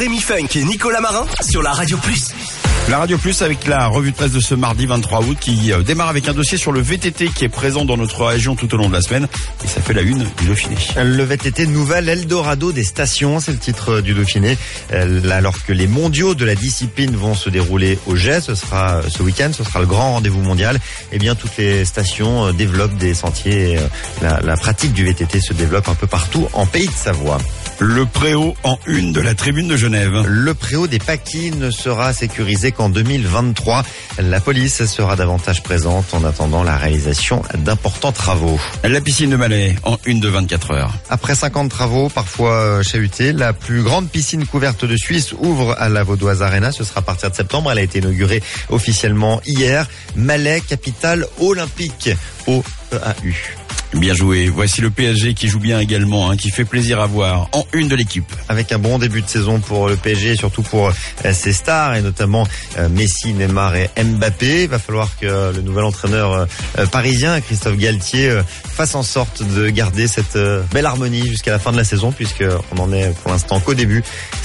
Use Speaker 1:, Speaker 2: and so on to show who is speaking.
Speaker 1: Jérémy Funk et Nicolas Marin sur la Radio Plus.
Speaker 2: La Radio Plus avec la revue de presse de ce mardi 23 août qui démarre avec un dossier sur le VTT qui est présent dans notre région tout au long de la semaine et ça fait la une du Dauphiné.
Speaker 3: Le VTT nouvel Eldorado des stations, c'est le titre du Dauphiné. Alors que les mondiaux de la discipline vont se dérouler au Jet, ce sera ce week-end, ce sera le grand rendez-vous mondial. Eh bien, toutes les stations développent des sentiers. La pratique du VTT se développe un peu partout en Pays de Savoie.
Speaker 2: Le préau en une de la tribune de Genève.
Speaker 3: Le préau des Paquis ne sera sécurisé qu'en 2023. La police sera davantage présente en attendant la réalisation d'importants travaux.
Speaker 2: La piscine de Malais en une de 24 heures.
Speaker 3: Après 50 travaux, parfois chahutés, la plus grande piscine couverte de Suisse ouvre à la Vaudoise Arena. Ce sera à partir de septembre. Elle a été inaugurée officiellement hier. Malais, capitale olympique au EAU.
Speaker 2: Bien joué. Voici le PSG qui joue bien également, qui fait plaisir à voir en une de l'équipe.
Speaker 3: Avec un bon début de saison pour le PSG et surtout pour ses stars et notamment Messi, Neymar et Mbappé. Il va falloir que le nouvel entraîneur parisien, Christophe Galtier, fasse en sorte de garder cette belle harmonie jusqu'à la fin de la saison puisqu'on en est pour l'instant qu'au début.